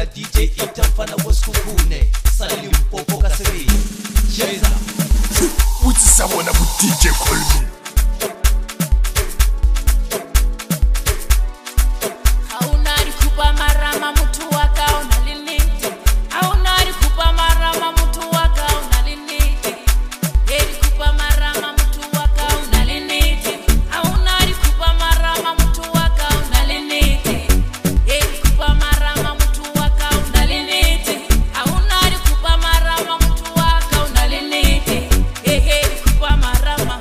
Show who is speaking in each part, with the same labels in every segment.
Speaker 1: na DJ itamfana waskukune salili mpopo kasiri cheza
Speaker 2: uthi sabona ku DJ call me
Speaker 3: hauna likupa marama mtu waka unalini hauna likupa marama mtu waka unalini likupa marama mtu waka unalini hauna likupa marama mtu waka unalini likupa marama mtu waka unalini hauna likupa marama mtu waka unalini likupa marama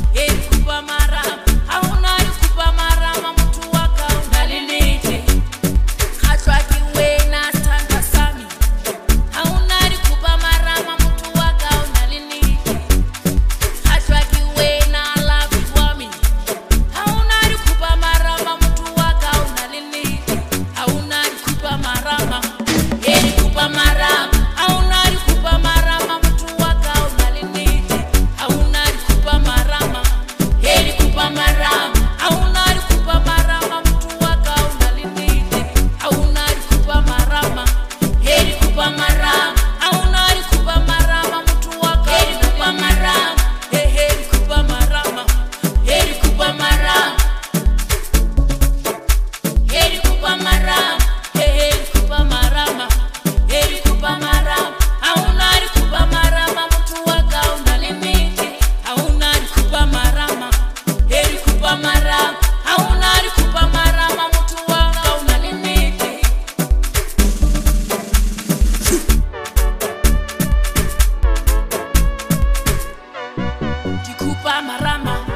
Speaker 3: hauna likupa marama mtu waka unalini hatwa kiwena standa sami hauna likupa marama mtu waka unalini hatwa kiwena love wami hauna likupa marama mtu waka unalini hauna likupa marama likupa marama hauna likupa marama mtu waka unalini hauna likupa marama likupa marama hauna likupa marama mtu waka unalini hauna likupa marama likupa marama hauna likupa marama mtu waka likupa marama likupa marama likupa marama likupa marama likupa marama likupa marama hauna likupa marama mtu waka unalini hauna likupa marama likupa marama hauna likupa marama mtu waka unalini likupa marama